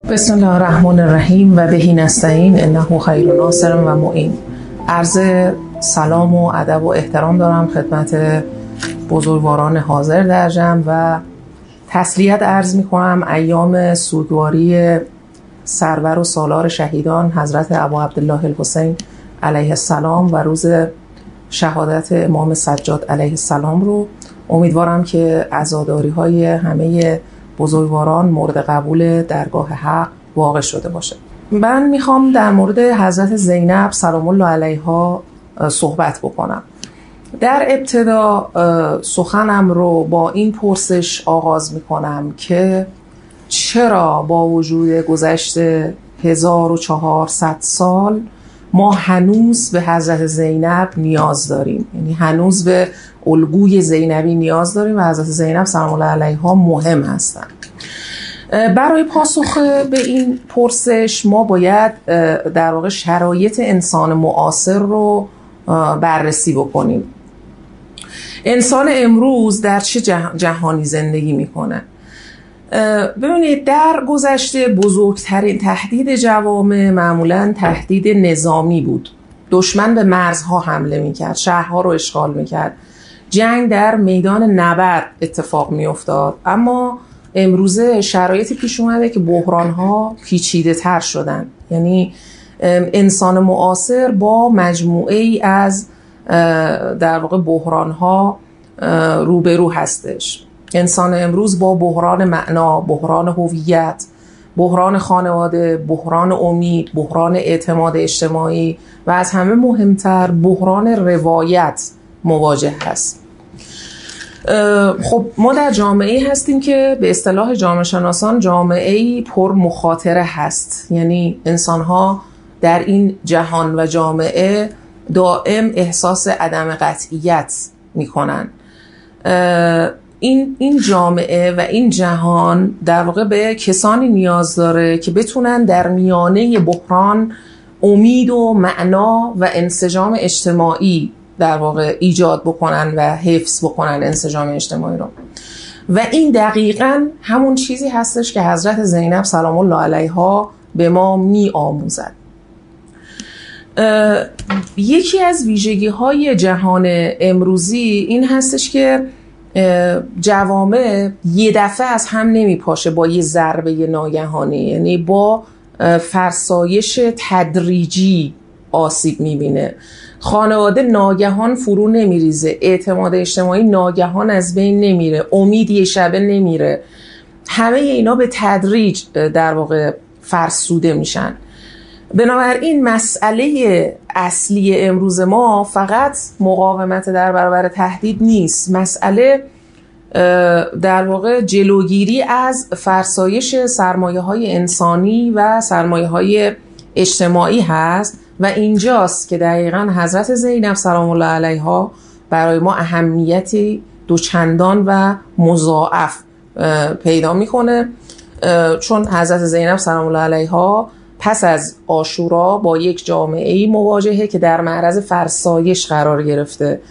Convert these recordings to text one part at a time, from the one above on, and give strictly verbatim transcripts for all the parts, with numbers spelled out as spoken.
بسم الله الرحمن الرحیم و بهی نستعین انه خیر ناصر و معین. عرض سلام و ادب و احترام دارم خدمت بزرگواران حاضر در جمع و تسلیت عرض می کنم ایام سوگواری سرور و سالار شهیدان حضرت ابو عبدالله الحسین علیه السلام و روز شهادت امام سجاد علیه السلام رو. امیدوارم که عزاداری های همه بزرگواران مورد قبول درگاه حق واقع شده باشه. من میخوام در مورد حضرت زینب سلام الله علیها صحبت بکنم. در ابتدا سخنم رو با این پرسش آغاز میکنم که چرا با وجود گذشت هزار و چهارصد سال ما هنوز به حضرت زینب نیاز داریم، یعنی هنوز به الگوی زینبی نیاز داریم و حضرت زینب سلام الله علیها مهم هستند. برای پاسخ به این پرسش ما باید در واقع شرایط انسان معاصر رو بررسی بکنیم. انسان امروز در چه جهانی زندگی میکنه؟ ببینید، در گذشته بزرگترین تهدید جوامع معمولاً تهدید نظامی بود. دشمن به مرزها حمله میکرد، شهرها رو اشغال میکرد، جنگ در میدان نبرد اتفاق میافتاد. اما امروزه شرایطی پیش اومده که بحرانها پیچیده تر شدن، یعنی انسان معاصر با مجموعه ای از در واقع بحرانها روبرو هستش. انسان امروز با بحران معنا، بحران هویت، بحران خانواده، بحران امید، بحران اعتماد اجتماعی و از همه مهمتر بحران روایت مواجه هست. خب ما در جامعه‌ای هستیم که به اصطلاح جامعه شناسان جامعه‌ای پر مخاطره هست، یعنی انسان‌ها در این جهان و جامعه دائم احساس عدم قطعیت می‌کنن. این این جامعه و این جهان در واقع به کسانی نیاز داره که بتونن در میانه بحران امید و معنا و انسجام اجتماعی در واقع ایجاد بکنن و حفظ بکنن انسجام اجتماعی رو. و این دقیقاً همون چیزی هستش که حضرت زینب سلام الله علیها به ما می آموزد. یکی از ویژگی های جهان امروزی این هستش که جوامع یه دفعه از هم نمی پاشه با یه ضربه ناگهانی، یعنی با فرسایش تدریجی آسیب می بینه. خانواده ناگهان فرو نمیریزه، اعتماد اجتماعی ناگهان از بین نمیره، امید یه شبه نمیره. همه اینا به تدریج در واقع فرسوده میشن. بنابراین مسئله اصلی امروز ما فقط مقاومت در برابر تهدید نیست، مسئله در واقع جلوگیری از فرسایش سرمایه‌های انسانی و سرمایه‌های اجتماعی هست و اینجاست که دقیقاً حضرت زینب سلام الله علیها برای ما اهمیتی دوچندان و مضاعف پیدا میکنه، چون حضرت زینب سلام الله علیها پس از عاشورا با یک جامعه‌ای مواجهه که در معرض فرسایش قرار گرفته.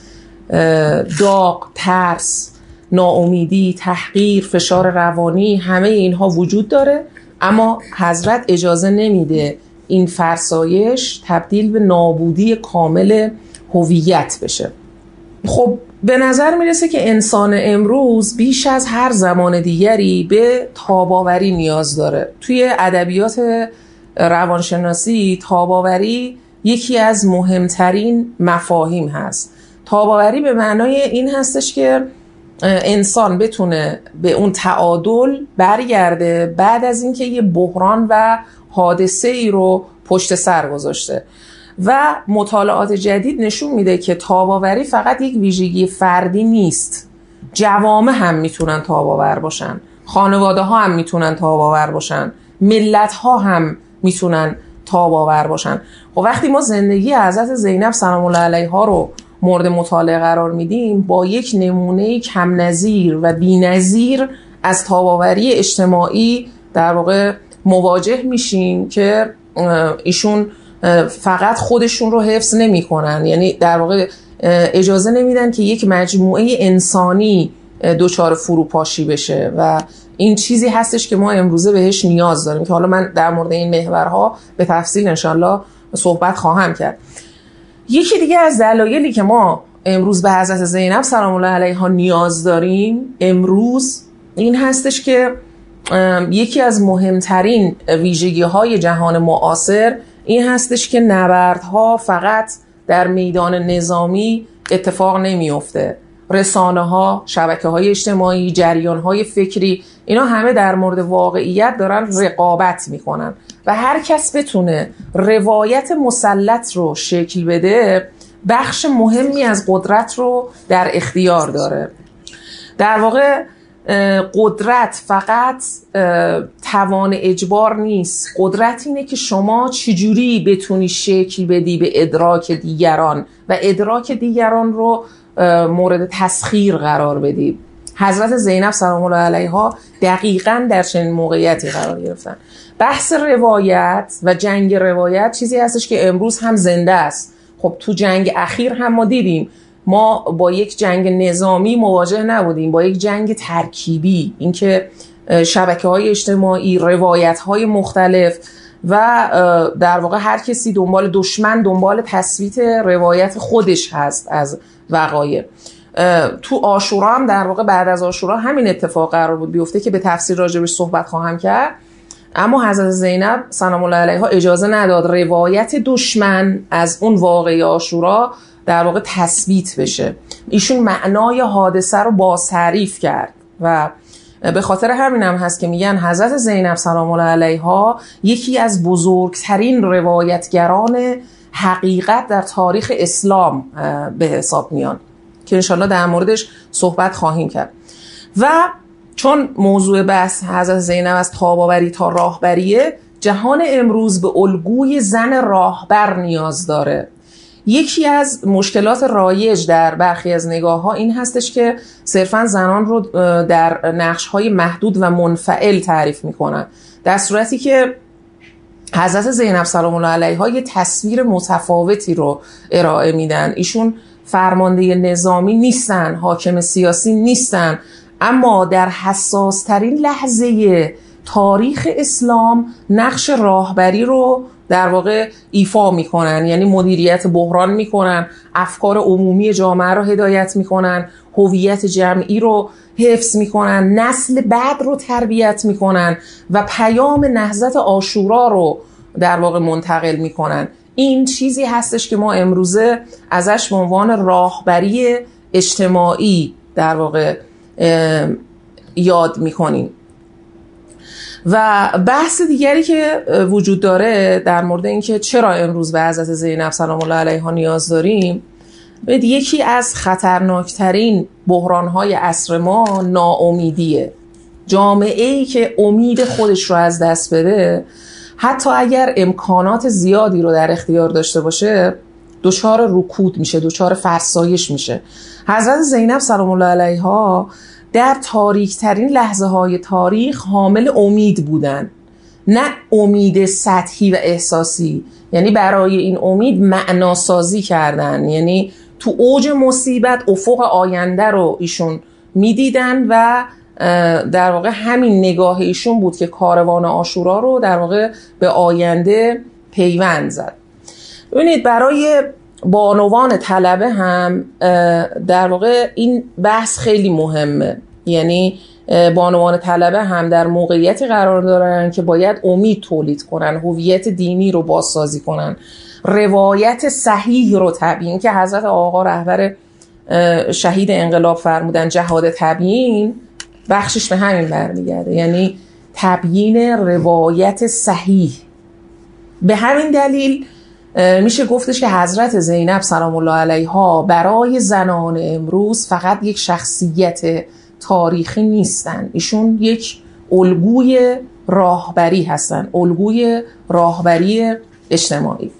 داغ، ترس، ناامیدی، تحقیر، فشار روانی، همه اینها وجود داره، اما حضرت اجازه نمیده این فرسایش تبدیل به نابودی کامل هویت بشه. خب به نظر میرسه که انسان امروز بیش از هر زمان دیگری به تاب‌آوری نیاز داره. توی ادبیات روانشناسی تاب‌آوری یکی از مهمترین مفاهیم هست. تاب‌آوری به معنای این هستش که انسان بتونه به اون تعادل برگرده بعد از اینکه یه بحران و حادثه ای رو پشت سر گذاشته. و مطالعات جدید نشون میده که تاب‌آوری فقط یک ویژگی فردی نیست، جوامع هم میتونن تاب‌آور باشن، خانواده ها هم میتونن تاب‌آور باشن، ملت ها هم میتونن تاب‌آور باشن. و وقتی ما زندگی حضرت زینب سلام الله علیها رو مورد مطالعه قرار میدیم، با یک نمونه کم نظیر و بی‌نظیر از تاب‌آوری اجتماعی در واقع مواجه میشیم که ایشون فقط خودشون رو حفظ نمی کنن، یعنی در واقع اجازه نمیدن که یک مجموعه انسانی دچار فروپاشی بشه و این چیزی هستش که ما امروزه بهش نیاز داریم که حالا من در مورد این محورها به تفصیل انشالله صحبت خواهم کرد. یکی دیگه از دلایلی که ما امروز به حضرت زینب سلام الله علیها نیاز داریم امروز این هستش که یکی از مهمترین ویژگی‌های جهان معاصر این هستش که نبردها فقط در میدان نظامی اتفاق نمیفته. رسانه‌ها، شبکه‌های اجتماعی، جریان‌های فکری، اینا همه در مورد واقعیت دارن رقابت میکنن و هر کس بتونه روایت مسلط رو شکل بده بخش مهمی از قدرت رو در اختیار داره. در واقع قدرت فقط توان اجبار نیست، قدرت اینه که شما چجوری بتونی شکل بدی به ادراک دیگران و ادراک دیگران رو مورد تسخیر قرار بدی. حضرت زینب سلام الله علیها دقیقاً در چنین موقعیتی قرار گرفتن. بحث روایت و جنگ روایت چیزی هستش که امروز هم زنده است. خب تو جنگ اخیر هم ما دیدیم ما با یک جنگ نظامی مواجه نبودیم، با یک جنگ ترکیبی، اینکه شبکه‌های اجتماعی، روایت‌های مختلف و در واقع هر کسی دنبال دشمن دنبال تثبیت روایت خودش هست از وقایع. تو عاشورا هم در واقع بعد از عاشورا همین اتفاق قرار بود بیفته که به تفصیل راجبش صحبت خواهم کرد. اما حضرت زینب سلام الله علیها اجازه نداد روایت دشمن از اون واقعه عاشورا در واقع تثبیت بشه. ایشون معنای حادثه رو بازتعریف کرد و به خاطر همین هم هست که میگن حضرت زینب سلام الله علیها یکی از بزرگترین روایتگران حقیقت در تاریخ اسلام به حساب میان که انشالله در موردش صحبت خواهیم کرد. و چون موضوع بحث حضرت زینب از تاب‌آوری تا راهبریه، جهان امروز به الگوی زن راهبر نیاز داره. یکی از مشکلات رایج در برخی از نگاه‌ها این هستش که صرفاً زنان رو در نقش‌های محدود و منفعل تعریف می‌کنن، در صورتی که حضرت زینب سلام الله علیها یه تصویر متفاوتی رو ارائه میدن. ایشون فرمانده نظامی نیستن، حاکم سیاسی نیستن، اما در حساس ترین لحظه تاریخ اسلام نقش راهبری رو در واقع ایفا میکنن، یعنی مدیریت بحران میکنن، افکار عمومی جامعه رو هدایت میکنن، هویت جمعی رو حفظ میکنن، نسل بعد رو تربیت میکنن و پیام نهضت عاشورا رو در واقع منتقل میکنن. این چیزی هستش که ما امروزه ازش به عنوان راهبری اجتماعی در واقع یاد میکنیم. و بحث دیگری که وجود داره در مورد این که چرا امروز به حضرت زینب سلام الله علیها نیاز داریم، یکی از خطرناکترین بحران‌های عصر ما ناامیدیه. جامعه‌ای که امید خودش رو از دست بده، حتی اگر امکانات زیادی رو در اختیار داشته باشه، دچار رکود میشه، دچار فرسایش میشه. حضرت زینب سلام الله علیها در تاریک‌ترین لحظه‌های تاریخ حامل امید بودن، نه امید سطحی و احساسی، یعنی برای این امید معناسازی کردن، یعنی تو اوج مصیبت افق آینده رو ایشون میدیدن و در واقع همین نگاه ایشون بود که کاروان عاشورا رو در واقع به آینده پیوند زد. ببینید برای بانوان طلبه هم در واقع این بحث خیلی مهمه، یعنی بانوان طلبه هم در موقعیتی قرار دارن که باید امید تولید کنن، هویت دینی رو بازسازی کنن، روایت صحیح رو تبیین که حضرت آقا رهبر شهید انقلاب فرمودن جهاد تبیین، بخشش به همین برمیگرده، یعنی تبیین روایت صحیح. به همین دلیل میشه گفتش که حضرت زینب سلام الله علیها برای زنان امروز فقط یک شخصیت تاریخی نیستن، ایشون یک الگوی راهبری هستن، الگوی راهبری اجتماعی.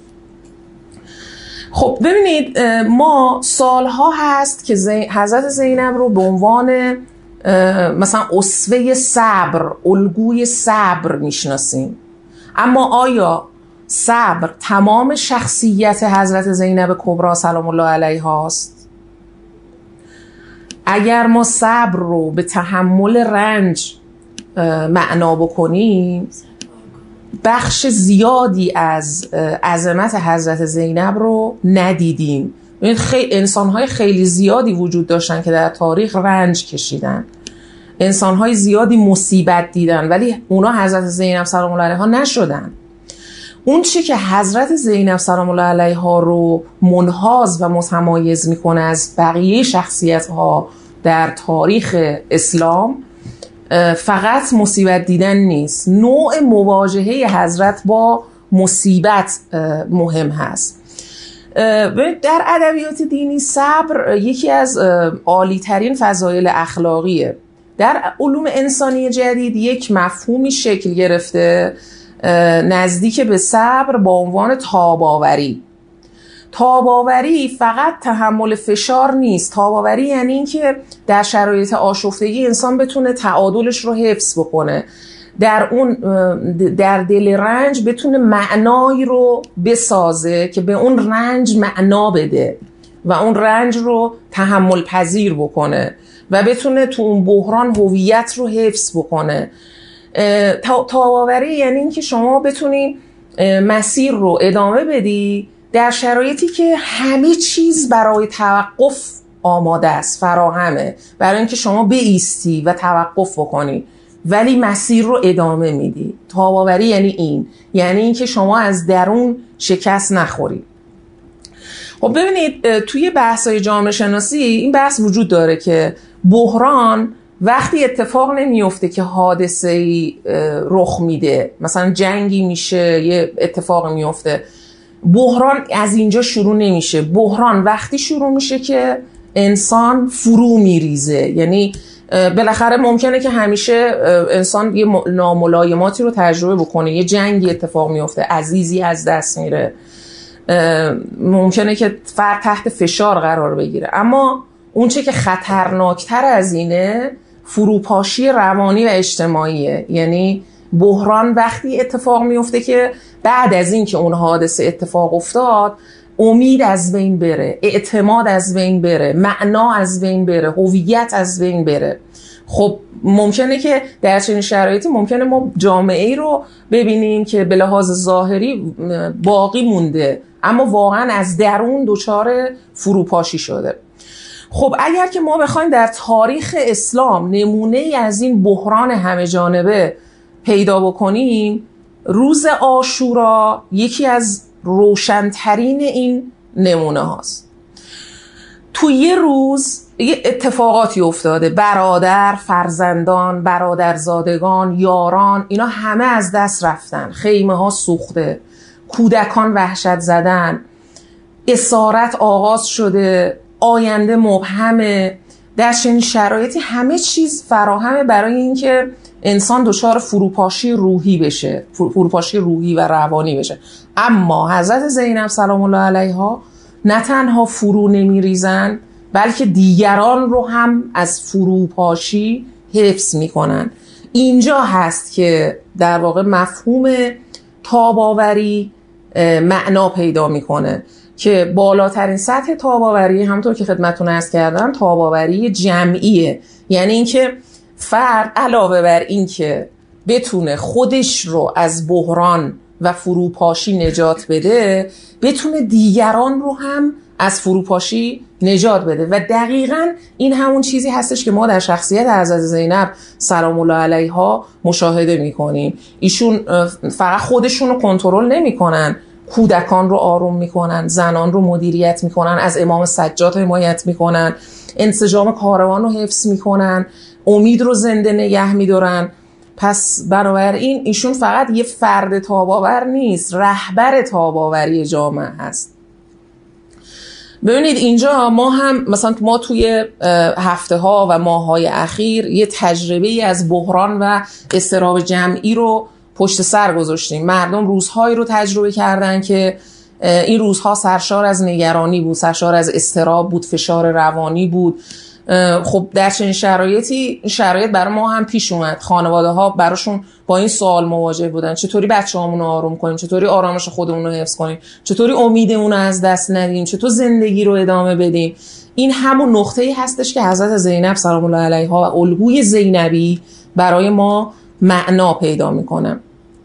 خب ببینید ما سالها هست که حضرت زینب رو به عنوان مثلا اسوه صبر، الگوی صبر میشناسیم، اما آیا صبر تمام شخصیت حضرت زینب کبری سلام الله علیها است؟ اگر ما صبر رو به تحمل رنج معنا بکنیم بخش زیادی از عظمت حضرت زینب رو ندیدیم. خیلی انسان‌های خیلی زیادی وجود داشتن که در تاریخ رنج کشیدن، انسان‌های زیادی مصیبت دیدن، ولی اونا حضرت زینب سلام الله علیها نشدن. اون چی که حضرت زینب سلام الله علیها رو منحاز و متمایز میکنه از بقیه شخصیت‌ها در تاریخ اسلام فقط مصیبت دیدن نیست، نوع مواجهه حضرت با مصیبت مهم هست. در ادبیات دینی صبر یکی از عالی ترین فضایل اخلاقیه. در علوم انسانی جدید یک مفهومی شکل گرفته نزدیک به صبر با عنوان تاباوری. تاباوری فقط تحمل فشار نیست. تاباوری یعنی این که در شرایط آشفتگی انسان بتونه تعادلش رو حفظ بکنه، در اون در دل رنج بتونه معنایی رو بسازه که به اون رنج معنا بده و اون رنج رو تحمل پذیر بکنه و بتونه تو اون بحران هویت رو حفظ بکنه. تاباوری یعنی این که شما بتونی مسیر رو ادامه بدی در شرایطی که همه چیز برای توقف آماده است، فراهمه برای اینکه شما بایستی و توقف بکنی ولی مسیر رو ادامه میدی. تاباوری یعنی این، یعنی این که شما از درون شکست نخوری. خب ببینید توی بحث‌های جامعه شناسی این بحث وجود داره که بحران وقتی اتفاق نمیفته که حادثه‌ای رخ میده، مثلا جنگی میشه، یه اتفاق میفته، بحران از اینجا شروع نمیشه. بحران وقتی شروع میشه که انسان فرو میریزه. یعنی بالاخره ممکنه که همیشه انسان یه ناملایماتی رو تجربه بکنه، یه جنگی اتفاق میفته، عزیزی از دست میره، ممکنه که فرد تحت فشار قرار بگیره، اما اون چه که خطرناکتر از اینه فروپاشی روانی و اجتماعیه. یعنی بحران وقتی اتفاق میفته که بعد از این که اون حادثه اتفاق افتاد امید از بین بره، اعتماد از بین بره، معنا از بین بره، هویت از بین بره. خب ممکنه که در چنین شرایطی ممکنه ما جامعه‌ای رو ببینیم که به لحاظ ظاهری باقی مونده اما واقعا از درون دچار فروپاشی شده. خب اگر که ما بخوایم در تاریخ اسلام نمونه از این بحران همه جانبه پیدا بکنیم، روز عاشورا یکی از روشنترین این نمونه هاست. تو یه روز یه اتفاقاتی افتاده، برادر، فرزندان، برادرزادگان، یاران، اینا همه از دست رفتن، خیمه ها سوخته، کودکان وحشت زدن، اسارت آغاز شده، آینده مبهمه. در چنین شرایطی همه چیز فراهمه برای اینکه انسان دچار فروپاشی روحی بشه، فروپاشی روحی و روانی بشه. اما حضرت زینب سلام الله علیها نه تنها فرو نمیریزن بلکه دیگران رو هم از فروپاشی حفظ میکنن. اینجا هست که در واقع مفهوم تاباوری معنا پیدا میکنه که بالاترین سطح تاباوری همونطور که خدمتتون عرض کردم تاباوری جمعیه. یعنی اینکه فرد علاوه بر این که بتونه خودش رو از بحران و فروپاشی نجات بده، بتونه دیگران رو هم از فروپاشی نجات بده. و دقیقاً این همون چیزی هستش که ما در شخصیت حضرت زینب سلام الله علیها مشاهده میکنیم. ایشون فقط خودشون رو کنترل نمیکنن، کودکان رو آروم میکنن، زنان رو مدیریت میکنن، از امام سجاد حمایت میکنن، انسجام کاروان رو حفظ میکنن، امید رو زنده نگه میدارن. پس بنابراین ایشون فقط یه فرد تاباور نیست، رهبر تاباوری جامعه هست. ببینید اینجا ما هم مثلا ما توی هفته ها و ماه های اخیر یه تجربه از بحران و اضطراب جمعی رو پشت سر گذاشتیم. مردم روزهایی رو تجربه کردن که این روزها سرشار از نگرانی بود، سرشار از اضطراب بود، فشار روانی بود. خب در چنین شرایطی شرایط برای ما هم پیش اومد. خانواده ها براشون با این سوال مواجه بودن: چطوری بچه‌هامون رو آروم کنیم، چطوری آرامش خودمون رو حفظ کنیم، چطوری امیدمون رو از دست ندیم، چطور زندگی رو ادامه بدیم. این همون نقطه‌ای هستش که حضرت زینب سلام الله علیها و الگوی زینبی برای ما معنا پیدا میکنه.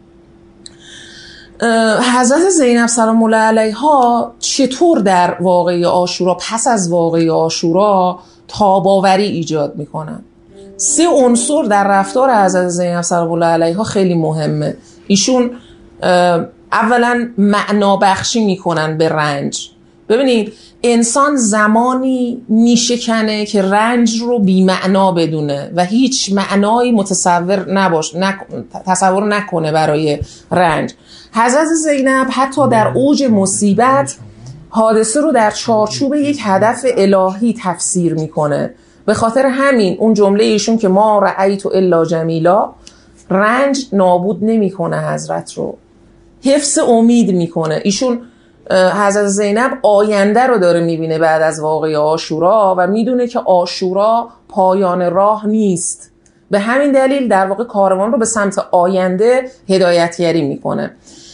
حضرت زینب سلام الله علیها چطور در واقعه عاشورا، پس از واقعه عاشورا تاباوری ایجاد میکنن؟ سه عنصر در رفتار حضرت زینب سلام الله علیها خیلی مهمه. ایشون اولا معنا بخشی میکنن به رنج. ببینید انسان زمانی میشکنه که رنج رو بی معنا بدونه و هیچ معنایی متصور نباش نک... تصور نکنه برای رنج. حضرت زینب حتی در اوج مصیبت حادثه رو در چارچوب یک هدف الهی تفسیر میکنه. به خاطر همین اون جمله ایشون که ما رأیت الا جمیلا، رنج نابود نمیکنه حضرت رو، حفظ امید میکنه. ایشون حضرت زینب آینده رو داره میبینه بعد از واقعه عاشورا و میدونه که عاشورا پایان راه نیست. به همین دلیل در واقع کاروان رو به سمت آینده هدایتگری میکنه.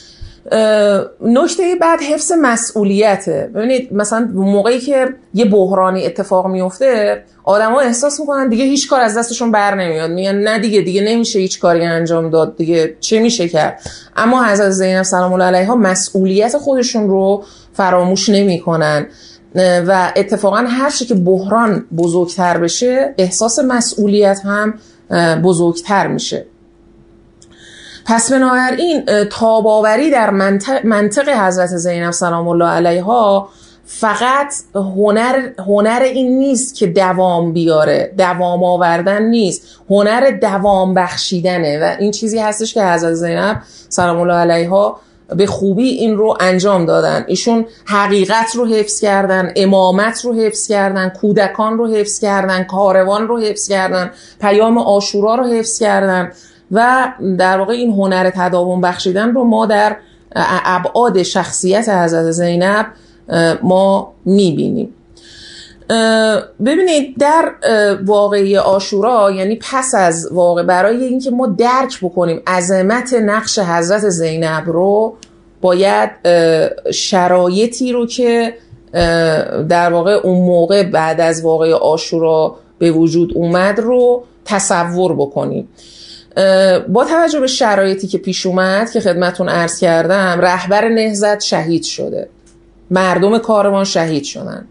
نکته بعد حفظ مسئولیته. ببینید مثلا موقعی که یه بحرانی اتفاق میفته آدما احساس میکنن دیگه هیچ کار از دستشون بر نمیاد، میگن نه دیگه دیگه نمیشه هیچ کاری انجام داد، دیگه چه میشه کرد. اما حضرت زینب سلام الله علیها مسئولیت خودشون رو فراموش نمیکنن و اتفاقا هر چی که بحران بزرگتر بشه احساس مسئولیت هم بزرگتر میشه. پس بنابراین تاباوری در منطق, منطق حضرت زینب سلام الله علیها فقط هنر هنر این نیست که دوام بیاره، دوام آوردن نیست، هنر دوام بخشیدنه و این چیزی هستش که حضرت زینب سلام الله علیها به خوبی این رو انجام دادن. ایشون حقیقت رو حفظ کردن، امامت رو حفظ کردن، کودکان رو حفظ کردن، کاروان رو حفظ کردن، پیام عاشورا رو حفظ کردن و در واقع این هنر تداوم بخشیدن رو ما در ابعاد شخصیت حضرت زینب ما میبینیم. ببینید در واقعه عاشورا، یعنی پس از واقع، برای اینکه ما درک بکنیم عظمت نقش حضرت زینب رو، باید شرایطی رو که در واقع اون موقع بعد از واقعه عاشورا به وجود اومد رو تصور بکنیم. با توجه به شرایطی که پیش اومد که خدمتون عرض کردم، رهبر نهضت شهید شده، مردم کاروان شهید شدن،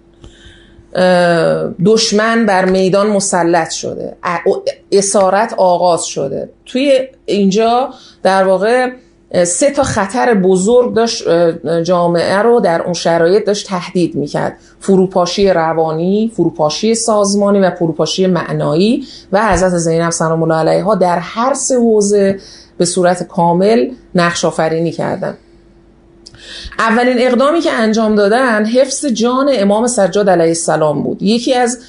دشمن بر میدان مسلط شده، اسارت آغاز شده. توی اینجا در واقع سه تا خطر بزرگ داشت جامعه رو در اون شرایط داشت تهدید میکرد: فروپاشی روانی، فروپاشی سازمانی و فروپاشی معنایی. و حضرت زینب سلام الله علیها در هر سه حوزه به صورت کامل نقش آفرینی کردن. اولین اقدامی که انجام دادن حفظ جان امام سجاد علیه السلام بود. یکی از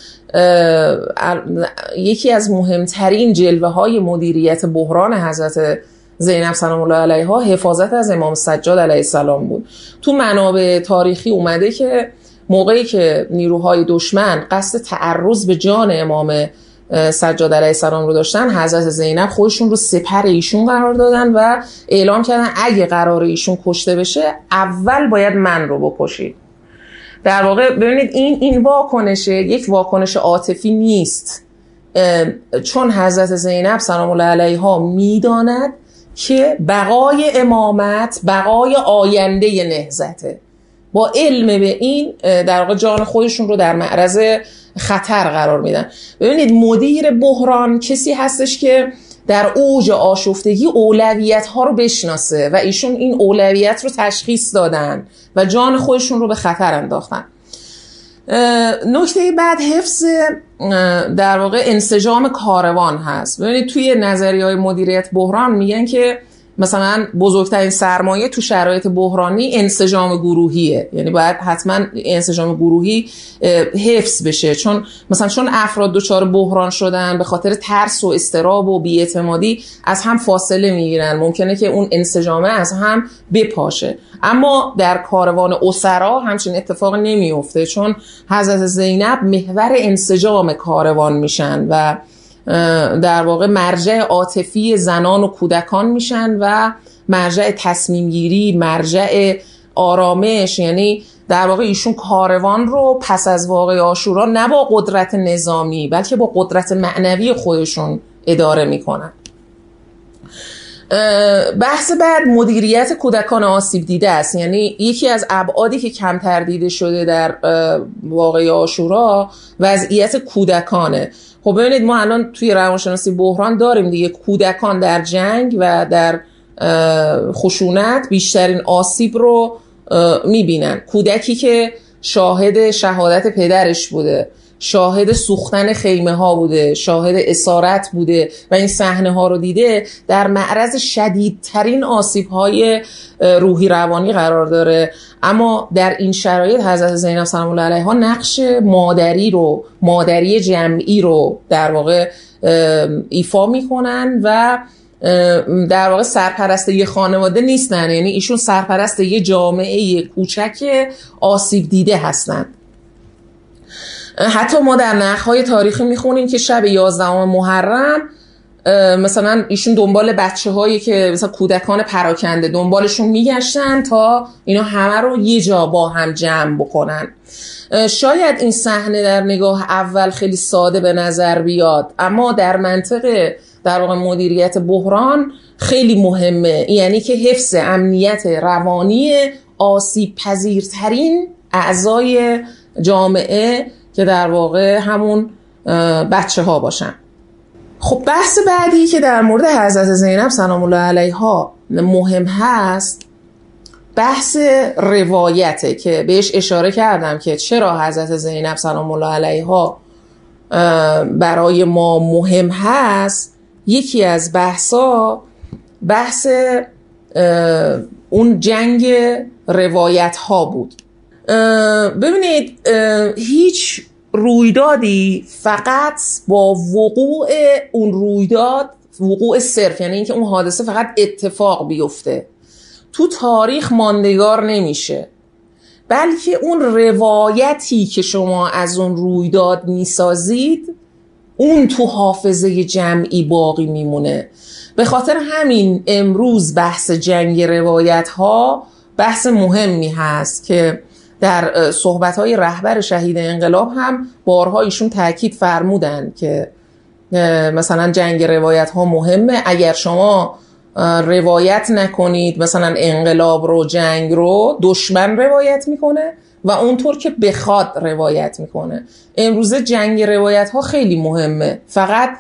یکی از مهمترین جلوه های مدیریت بحران حضرت زینب سلام الله علیها حفاظت از امام سجاد علیه السلام بود. تو منابع تاریخی اومده که موقعی که نیروهای دشمن قصد تعرض به جان امام سجاد علیه السلام رو داشتن، حضرت زینب خودشون رو سپر ایشون قرار دادن و اعلام کردن اگه قرار ایشون کشته بشه اول باید من رو بکشید. در واقع ببینید این این واکنشه یک واکنش عاطفی نیست، چون حضرت زینب سلام الله علیها میداند که بقای امامت بقای آینده نهضته. با علم به این در واقع جان خودشون رو در معرض خطر قرار میدن. ببینید مدیر بحران کسی هستش که در اوج آشفتگی اولویت ها رو بشناسه و ایشون این اولویت رو تشخیص دادن و جان خودشون رو به خطر انداختن. نکته بعد حفظ در واقع انسجام کاروان هست. ببینید توی نظریه‌های مدیریت بحران میگن که مثلا بزرگترین سرمایه تو شرایط بحرانی انسجام گروهیه، یعنی باید حتما انسجام گروهی حفظ بشه، چون مثلا چون افراد دچار بحران شدن به خاطر ترس و اضطراب و بی‌اعتمادی از هم فاصله میگیرن، ممکنه که اون انسجامه از هم بپاشه. اما در کاروان اسرا همچین اتفاق نمیفته، چون حضرت زینب محور انسجام کاروان میشن و در واقع مرجع عاطفی زنان و کودکان میشن و مرجع تصمیم گیری، مرجع آرامش. یعنی در واقع ایشون کاروان رو پس از واقعه عاشورا نه با قدرت نظامی بلکه با قدرت معنوی خودشون اداره میکنن. بحث بعد مدیریت کودکان آسیب دیده است. یعنی یکی از ابعادی که کمتر دیده شده در واقعه عاشورا وضعیت کودکانه. خب ببینید ما الان توی روانشناسی بحران داریم دیگه، کودکان در جنگ و در خشونت بیشترین آسیب رو میبینن. کودکی که شاهد شهادت پدرش بوده، شاهد سوختن خیمه ها بوده، شاهد اسارت بوده و این صحنه ها رو دیده، در معرض شدیدترین آسیب های روحی روانی قرار داره. اما در این شرایط حضرت زینب سلام الله علیها نقش مادری رو، مادری جمعی رو در واقع ایفا میکنن و در واقع سرپرست یه خانواده نیستن، یعنی ایشون سرپرست یه جامعه کوچک آسیب دیده هستن. حتی ما در نقدهای تاریخی میخونیم که شب یازدهم محرم مثلا ایشون دنبال بچه هایی که مثلا کودکان پراکنده دنبالشون میگشتن تا اینا همه رو یه جا با هم جمع بکنن. شاید این صحنه در نگاه اول خیلی ساده به نظر بیاد، اما در منطقه در واقع مدیریت بحران خیلی مهمه، یعنی که حفظ امنیت روانی آسیب پذیرترین اعضای جامعه که در واقع همون بچه ها باشن. خب بحث بعدی که در مورد حضرت زینب سلام الله علیها مهم هست بحث روایته که بهش اشاره کردم که چرا حضرت زینب سلام الله علیها برای ما مهم هست. یکی از بحثا بحث اون جنگ روایت ها بود. ببینید هیچ رویدادی فقط با وقوع اون رویداد، وقوع صرف، یعنی اینکه اون حادثه فقط اتفاق بیفته، تو تاریخ ماندگار نمیشه، بلکه اون روایتی که شما از اون رویداد میسازید اون تو حافظه جمعی باقی میمونه. به خاطر همین امروز بحث جنگ روایت ها بحث مهمی هست که در صحبت‌های رهبر شهید انقلاب هم بارها ایشون تاکید فرمودن که مثلا جنگ روایت ها مهمه. اگر شما روایت نکنید مثلا انقلاب رو، جنگ رو، دشمن روایت میکنه و اونطور که بخواد روایت میکنه. امروزه جنگ روایت ها خیلی مهمه. فقط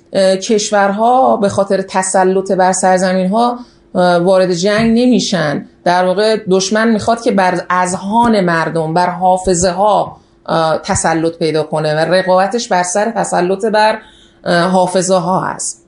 کشورها به خاطر تسلط بر سرزمین ها وارد جنگ نمیشن. در واقع دشمن میخواد که بر اذهان مردم، بر حافظه ها تسلط پیدا کنه و رقابتش بر سر تسلط بر حافظه ها هست.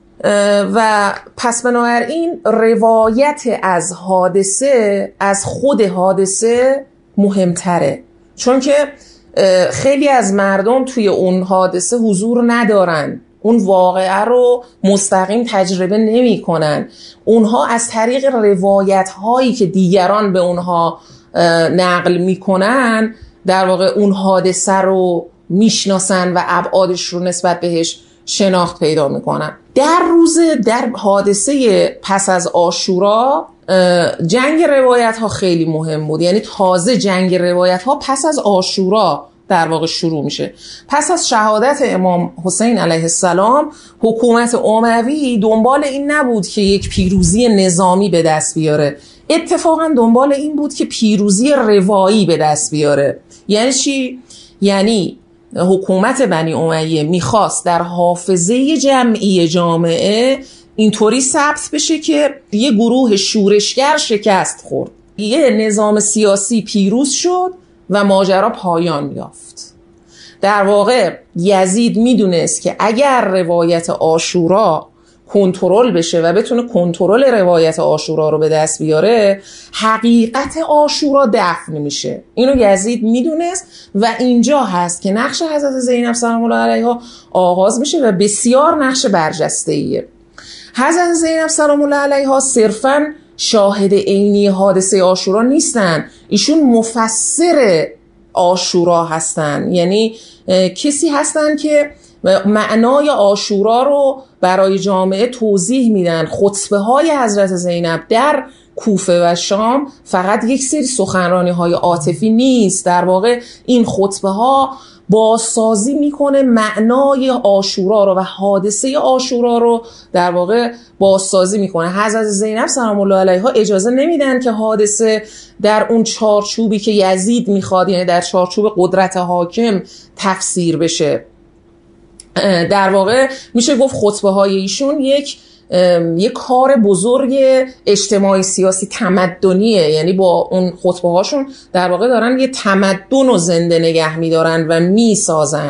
و پس بنابراین روایت از حادثه از خود حادثه مهمتره، چون که خیلی از مردم توی اون حادثه حضور ندارن، اون واقعه رو مستقیم تجربه نمی کنن. اونها از طریق روایت هایی که دیگران به اونها نقل می کنن در واقع اون حادثه رو میشناسن و ابعادش رو نسبت بهش شناخت پیدا می کنن. در روز در حادثه پس از عاشورا جنگ روایت ها خیلی مهم بود، یعنی تازه جنگ روایت ها پس از عاشورا در واقع شروع میشه. پس از شهادت امام حسین علیه السلام حکومت اموی دنبال این نبود که یک پیروزی نظامی به دست بیاره، اتفاقا دنبال این بود که پیروزی روایی به دست بیاره. یعنی چی؟ یعنی حکومت بنی امیه میخواست در حافظه جمعی جامعه اینطوری ثبت بشه که یه گروه شورشگر شکست خورد، یه نظام سیاسی پیروز شد و ماجرا پایان یافت. در واقع یزید میدونست که اگر روایت عاشورا کنترل بشه و بتونه کنترل روایت عاشورا رو به دست بیاره، حقیقت عاشورا دفن میشه. اینو یزید میدونست و اینجا هست که نقش حضرت زینب سلام الله علیها آغاز میشه و بسیار نقش برجسته‌ایه. حضرت زینب سلام الله علیها صرفاً شاهد عینی حادثه عاشورا نیستن، ایشون مفسر عاشورا هستن، یعنی کسی هستن که معنای عاشورا رو برای جامعه توضیح میدن. خطبه های حضرت زینب در کوفه و شام فقط یک سری سخنرانی های عاطفی نیست، در واقع این خطبه ها بازسازی میکنه معنای عاشورا رو و حادثه عاشورا رو در واقع بازسازی میکنه. حضرت زینب سلام الله علیها اجازه نمیدن که حادثه در اون چارچوبی که یزید میخواد، یعنی در چارچوب قدرت حاکم تفسیر بشه. در واقع میشه گفت خطبه های ایشون یک یک کار بزرگ اجتماعی سیاسی تمدنیه، یعنی با اون خطبه هاشون در واقع دارن یه تمدن رو زنده نگه میدارن و میسازن.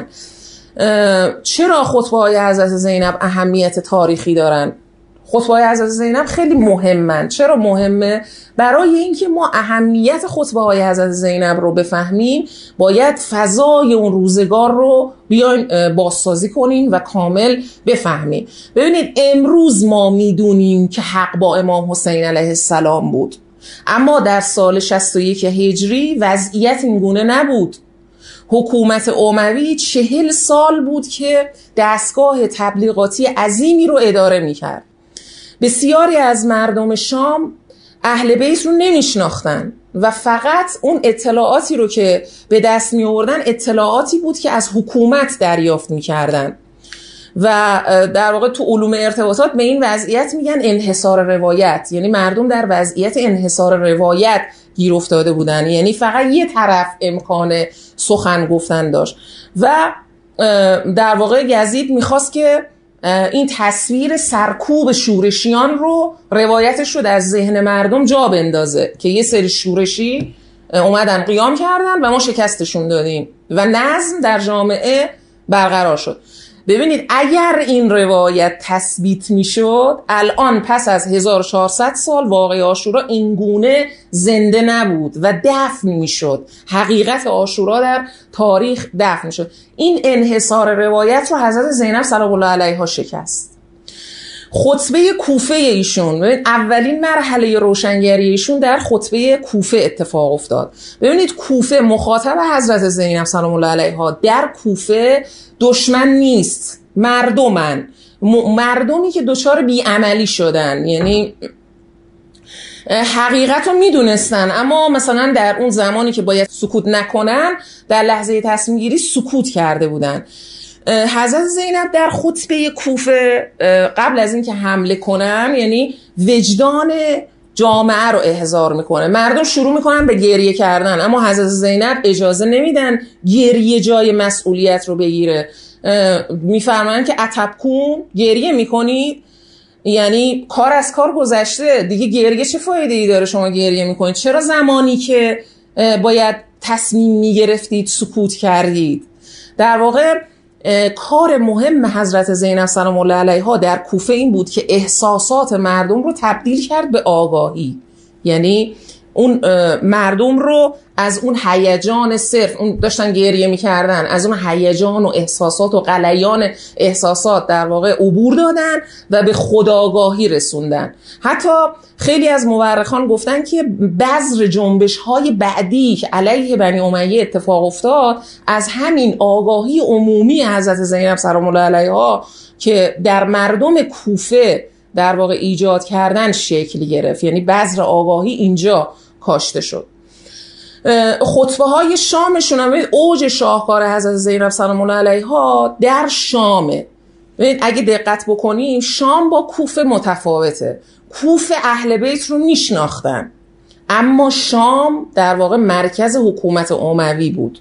چرا خطبه های حضرت زینب اهمیت تاریخی دارن؟ خطبه های حضرت زینب خیلی مهمن. چرا مهمه؟ برای اینکه ما اهمیت خطبه های حضرت زینب رو بفهمیم باید فضای اون روزگار رو بیایم بازسازی کنیم و کامل بفهمیم. ببینید امروز ما میدونیم که حق با امام حسین علیه السلام بود، اما در سال شصت و یک هجری وضعیت این گونه نبود. حکومت اموی چهل سال بود که دستگاه تبلیغاتی عظیمی رو اداره میکرد. بسیاری از مردم شام اهل بیت رو نمیشناختن و فقط اون اطلاعاتی رو که به دست می آوردن اطلاعاتی بود که از حکومت دریافت میکردن و در واقع تو علوم ارتباطات به این وضعیت میگن انحصار روایت، یعنی مردم در وضعیت انحصار روایت گیر افتاده بودن، یعنی فقط یه طرف امکان سخن گفتن داشت و در واقع یزید میخواست که این تصویر سرکوب شورشیان رو روایتش رو در ذهن مردم جا بندازه که یه سری شورشی اومدن قیام کردن و ما شکستشون دادیم و نظم در جامعه برقرار شد. ببینید اگر این روایت تثبیت میشد الان پس از هزار و چهارصد سال واقعه عاشورا اینگونه زنده نبود و دفن میشد. حقیقت عاشورا در تاریخ دفن میشد. این انحصار روایت رو حضرت زینب سلام الله علیها شکست. خطبه کوفه ایشون، ببینید اولین مرحله روشنگری ایشون در خطبه کوفه اتفاق افتاد. ببینید کوفه مخاطب حضرت زینب سلام الله علیها در کوفه دشمن نیست، مردمن، مردمی که دچار بیعملی شدن، یعنی حقیقت رو میدونستن اما مثلا در اون زمانی که باید سکوت نکنن در لحظه تصمیم گیری سکوت کرده بودن. حضرت زینب در خطبه کوفه قبل از اینکه حمله کنن یعنی وجدان جامعه رو احضار میکنه. مردم شروع میکنن به گریه کردن اما حضرت زینب اجازه نمیدن گریه جای مسئولیت رو بگیره. میفرمایند که اتبکون، گریه میکنید، یعنی کار از کار گذشته دیگه، گریه چه فایده ای داره شما گریه میکنید؟ چرا زمانی که باید تصمیم میگرفتید سکوت کردید؟ در واقع کار مهم حضرت زینب سلام الله علیها در کوفه این بود که احساسات مردم رو تبدیل کرد به آگاهی، یعنی اون مردم رو از اون هیجان صرف، اون داشتن گریه میکردن، از اون هیجان و احساسات و غلیان احساسات در واقع عبور دادن و به خودآگاهی رسوندن. حتی خیلی از مورخان گفتن که بذر جنبش های بعدی که علیه بنی امیه اتفاق افتاد از همین آگاهی عمومی حضرت زینب سلام الله علیها که در مردم کوفه در واقع ایجاد کردن شکل گرفت، یعنی بذر آگاهی اینجا کاشته شد. خطبه های شامشون هم اوج شاهکار حضرت زینب سلام الله علیها در شامه. اگه دقت بکنیم شام با کوفه متفاوته. کوفه اهل بیت رو میشناختن اما شام در واقع مرکز حکومت اموی بود.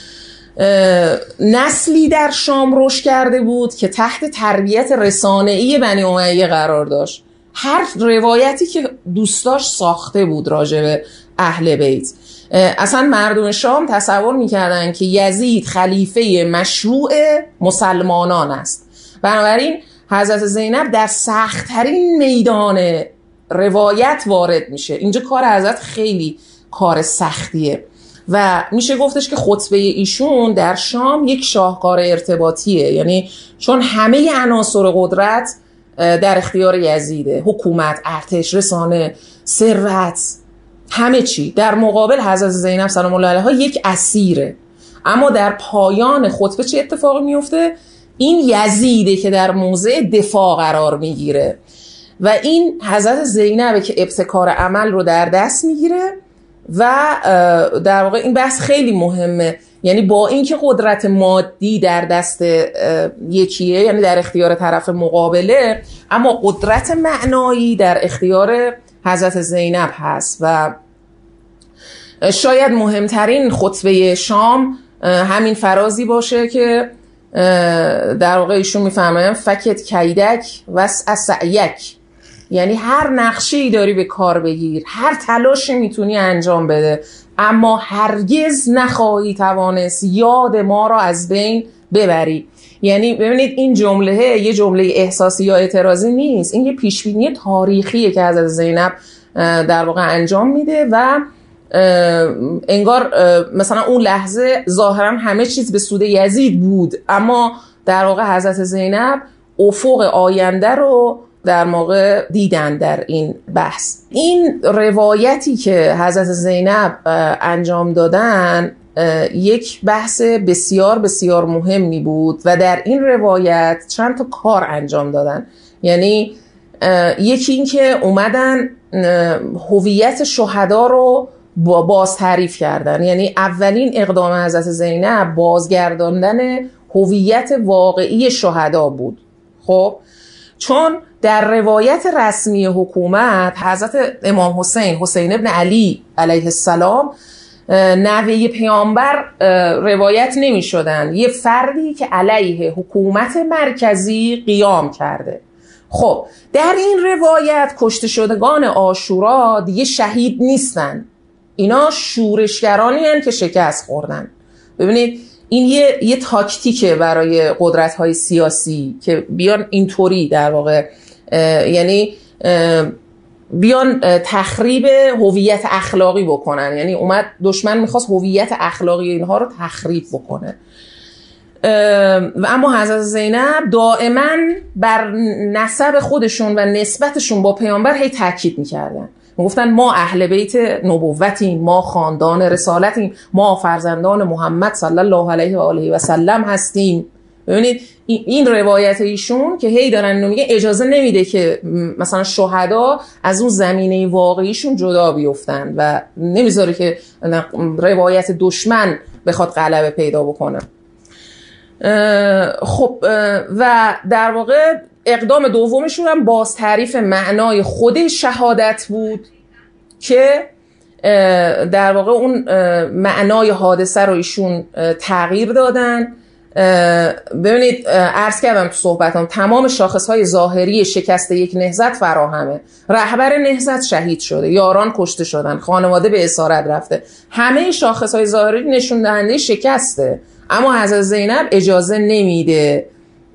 نسلی در شام رشد کرده بود که تحت تربیت رسانه‌ای بنی امیه قرار داشت. هر روایتی که دوست داشت ساخته بود راجع به اهل بیت. اصلا مردم شام تصور میکردن که یزید خلیفه مشروع مسلمانان است. بنابراین حضرت زینب در سخت‌ترین میدان روایت وارد میشه. اینجا کار حضرت خیلی کار سختیه و میشه گفتش که خطبه ایشون در شام یک شاهکار ارتباطیه، یعنی چون همه عناصر قدرت در اختیار یزیده، حکومت، ارتش، رسانه، ثروت، همه چی در مقابل حضرت زینب سلام الله علیها یک اسیره. اما در پایان خطبه چه اتفاقی میفته؟ این یزیده که در موضع دفاع قرار میگیره و این حضرت زینبه که ابتکار عمل رو در دست میگیره و در واقع این بحث خیلی مهمه یعنی با اینکه قدرت مادی در دست یکیه، یعنی در اختیار طرف مقابله، اما قدرت معنایی در اختیار حضرت زینب هست. و شاید مهمترین خطبه شام همین فرازی باشه که در واقع ایشون میفهمن فکت کیدک و سعیک، یعنی هر نقشه‌ای داری به کار بگیر، هر تلاشی میتونی انجام بده، اما هرگز نخواهی توانست یاد ما را از بین ببری. یعنی ببینید این جمله یه جمله احساسی یا اعتراضی نیست، این یه پیشبینی تاریخیه که حضرت زینب در واقع انجام میده و انگار مثلا اون لحظه ظاهرا همه چیز به سود یزید بود، اما در واقع حضرت زینب افق آینده رو در واقع دیدن در این بحث. این روایتی که حضرت زینب انجام دادن یک بحث بسیار بسیار مهمی بود و در این روایت چند تا کار انجام دادن. یعنی یکی این که اومدن هویت شهدا رو باز تعریف کردن، یعنی اولین اقدام حضرت زینب بازگرداندن هویت واقعی شهدا بود. خب چون در روایت رسمی حکومت حضرت امام حسین حسین ابن علی علیه السلام نوه پیامبر روایت نمی شدن، یه فردی که علیه حکومت مرکزی قیام کرده. خب در این روایت کشته شدگان عاشورا دیگه شهید نیستن، اینا شورشگرانی هستند که شکست خوردن. ببینید این یه, یه تاکتیکه برای قدرت‌های سیاسی که بیان اینطوری در واقع یعنی بیان تخریب هویت اخلاقی بکنن. یعنی اومد دشمن میخواست هویت اخلاقی اینها رو تخریب بکنه. و اما حضرت زینب دائما بر نسب خودشون و نسبتشون با پیامبر هی تاکید میکردن، میگفتن ما اهل بیت نبوتیم، ما خاندان رسالتیم، ما فرزندان محمد صلی الله علیه و آله و سلم هستیم. ببینید این روایت ایشون که هی دارن اینو میگه اجازه نمیده که مثلا شهدا از اون زمینه واقعیشون جدا بیفتن و نمیذاره که روایت دشمن بخواد غلبه پیدا بکنه. خب و در واقع اقدام دومشون هم باز تعریف معنای خود شهادت بود که در واقع اون معنای حادثه رو ایشون تغییر دادن. ببینید عرض کردم تو صحبتام تمام شاخصهای ظاهری شکست یک نهضت فراهمه. رهبر نهضت شهید شده، یاران کشته شدن، خانواده به اسارت رفته، همه شاخصهای ظاهری نشون دهنده شکسته. اما حضرت زینب اجازه نمیده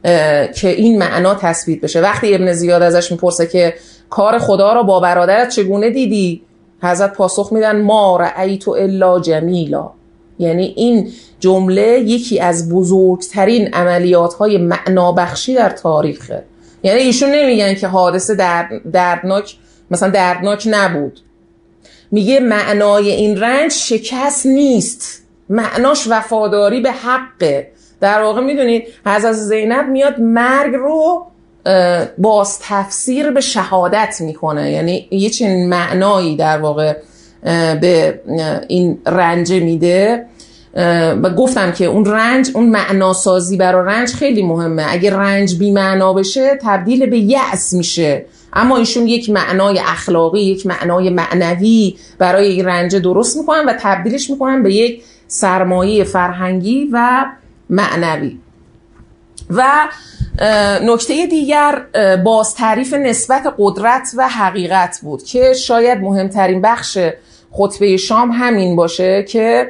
که این معنا تثبیت بشه. وقتی ابن زیاد ازش میپرسه که کار خدا رو با برادرت چگونه دیدی، حضرت پاسخ میدن ما رأیت الا جمیلا. یعنی این جمله یکی از بزرگترین عملیات‌های معنابخشی در تاریخه. یعنی ایشون نمیگن که حادثه درد، دردناک مثلا دردناک نبود، میگه معنای این رنج شکست نیست، معناش وفاداری به حقه. در واقع میدونید حضرت زینب میاد مرگ رو باز تفسیر به شهادت میکنه، یعنی یه چنین معنایی در واقع به این رنج میده. و گفتم که اون رنج، اون معناسازی برای رنج خیلی مهمه. اگه رنج بی معنا بشه تبدیل به یأس میشه، اما ایشون یک معنای اخلاقی، یک معنای معنوی برای این رنج درست میکنن و تبدیلش میکنن به یک سرمایه فرهنگی و معنوی. و نکته دیگر باز تعریف نسبت قدرت و حقیقت بود که شاید مهمترین بخش خطبه شام همین باشه که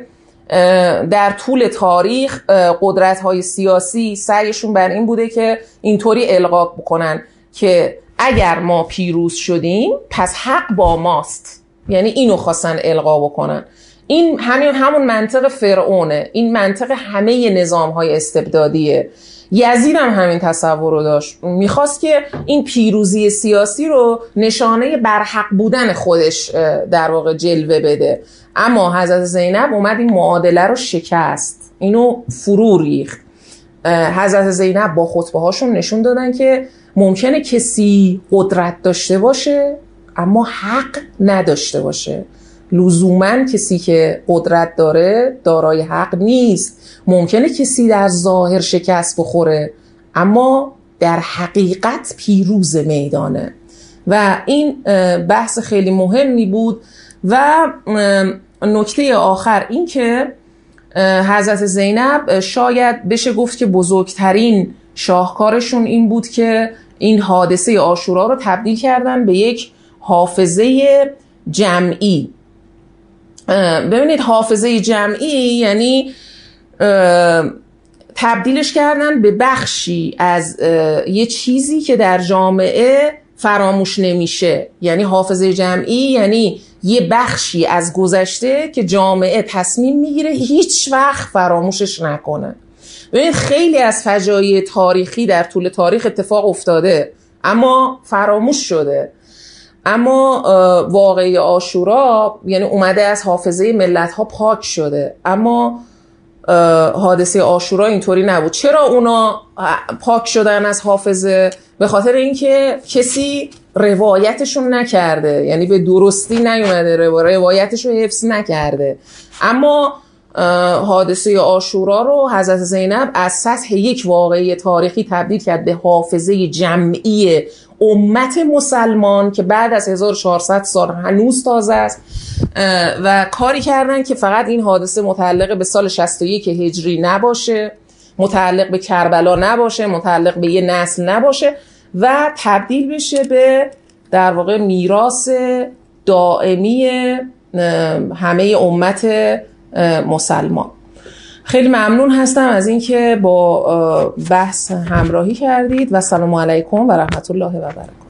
در طول تاریخ قدرت‌های سیاسی سعیشون بر این بوده که اینطوری القا بکنن که اگر ما پیروز شدیم پس حق با ماست. یعنی اینو خواستن القا بکنن. این همین همون منطق فرعونه، این منطق همه نظام‌های استبدادیه. یزید هم همین تصور رو داشت، میخواست که این پیروزی سیاسی رو نشانه برحق بودن خودش در واقع جلوه بده. اما حضرت زینب اومد این معادله رو شکست، اینو فرو ریخت. حضرت زینب با خطبه هاشون نشون دادن که ممکنه کسی قدرت داشته باشه اما حق نداشته باشه. لزوماً کسی که قدرت داره دارای حق نیست. ممکنه کسی در ظاهر شکست بخوره اما در حقیقت پیروز میدانه و این بحث خیلی مهمی بود. و نکته آخر این که حضرت زینب شاید بشه گفت که بزرگترین شاهکارشون این بود که این حادثه عاشورا رو تبدیل کردن به یک حافظه جمعی. ببینید حافظه جمعی یعنی تبدیلش کردن به بخشی از یه چیزی که در جامعه فراموش نمیشه. یعنی حافظه جمعی یعنی یه بخشی از گذشته که جامعه تصمیم میگیره هیچ وقت فراموشش نکنه. ببینید خیلی از فجایع تاریخی در طول تاریخ اتفاق افتاده اما فراموش شده. اما واقعه عاشورا یعنی اومده از حافظه ملت ها پاک شده، اما حادثه عاشورا اینطوری نبود. چرا اونا پاک شدن از حافظه؟ به خاطر اینکه کسی روایتشون نکرده، یعنی به درستی نیومده روایتشو حفظ نکرده. اما حادثه عاشورا رو حضرت زینب از سطح یک واقعه تاریخی تبدیل کرد به حافظه جمعی امت مسلمان که بعد از هزار و چهارصد سال هنوز تازه است و کاری کردن که فقط این حادثه متعلق به سال شصت و یک هجری نباشه، متعلق به کربلا نباشه، متعلق به یه نسل نباشه و تبدیل بشه به در واقع میراث دائمی همه امت مسلمان. خیلی ممنون هستم از اینکه با بحث همراهی کردید و سلام علیکم و رحمت الله و برکاته.